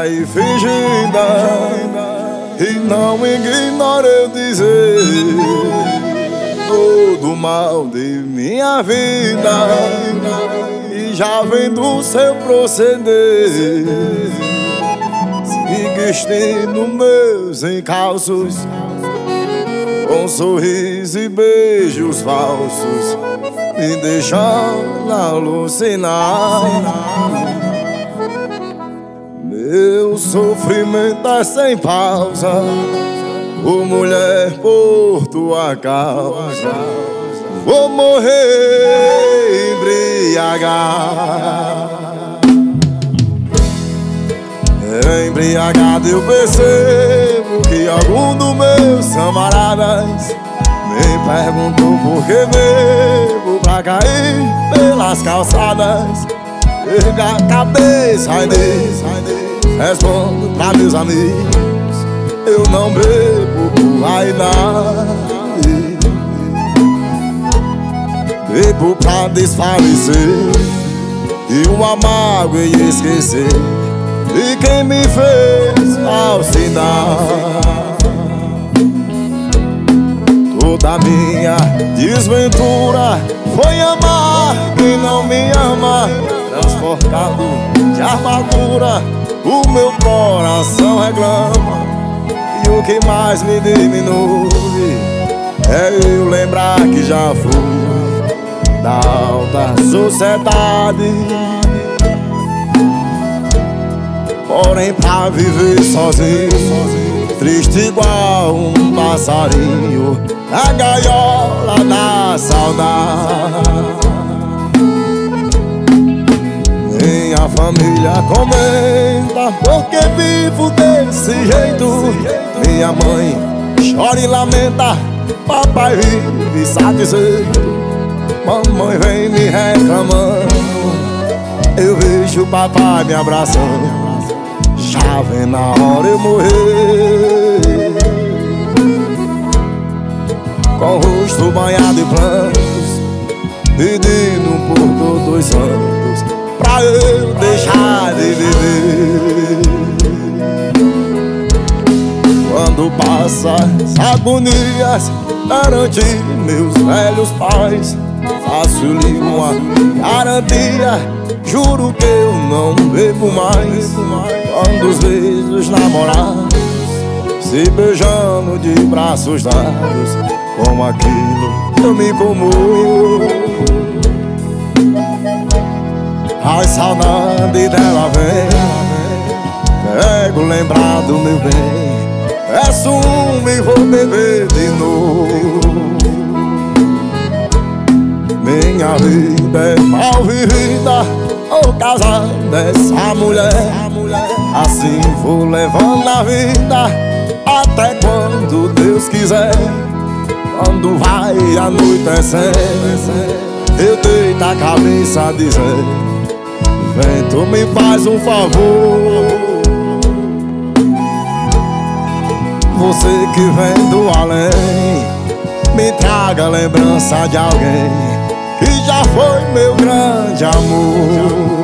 aí fingindo, e não ignore eu dizer todo mal de minha vida, e já vem do seu proceder, seguindo meus encalços, com sorriso e beijos falsos, me deixando alucinar. Meu sofrimento é sem pausa, ô mulher, por tua causa vou morrer embriagado. Eu percebo que algum dos meus camaradas me perguntou por que bebo pra cair pelas calçadas. Erga a cabeça, respondo pra meus amigos: eu não bebo por vaidade, bebo pra desfalecer e uma mágoa e esquecer de quem me fez falsidade. Toda minha desventura foi amar quem não me ama, transportado de amargura o meu coração reclama. E o que mais me diminui é eu lembrar que já fui da alta sociedade. Porém pra viver sozinho, triste igual um passarinho na gaiola da saudade. Minha família comenta porque vivo desse jeito. Minha mãe chora e lamenta, papai vive satisfeito. Mamãe vem me reclamando, eu vejo o papai me abraçando, já vem na hora eu morrer, com o rosto banhado em prantos, pedindo por todos os santos pra eu deixar de viver. Quando passa as agonias perante meus velhos pais, faço-lhe uma garantia, juro que eu não bebo mais. Quando os vejo os namorados se beijando de braços dados, com aquilo eu me comovo. A saudade dela vem, pego lembrar do meu bem, peço e vou beber de novo. Minha vida é mal vivida, o casal dessa mulher, assim vou levando a vida até quando Deus quiser. Quando vai anoitecendo, eu deito a cabeça dizendo: vento, me faz um favor, você que vem do além, me traga lembrança de alguém que já foi meu grande amor.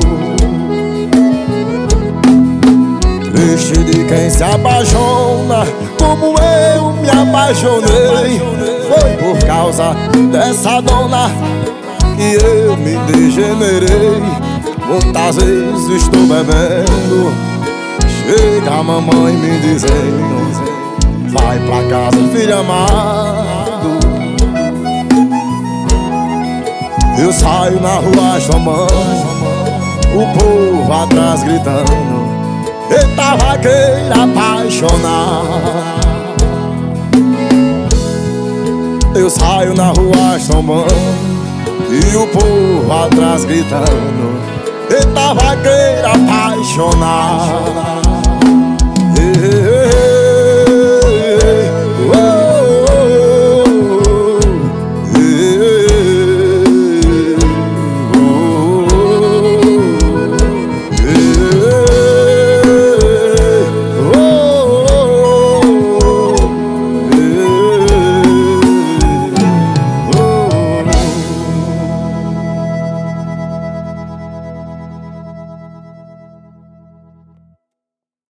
Triste de quem se apaixona como eu me apaixonei, foi por causa dessa dona que eu me degenerei. Muitas vezes estou bebendo, chega a mamãe me dizendo: vai pra casa, filho amado. Eu saio na rua chamando, o povo atrás gritando: eita vaqueira apaixonada. Eu saio na rua chamando e o povo atrás gritando: eita vaqueira apaixonada.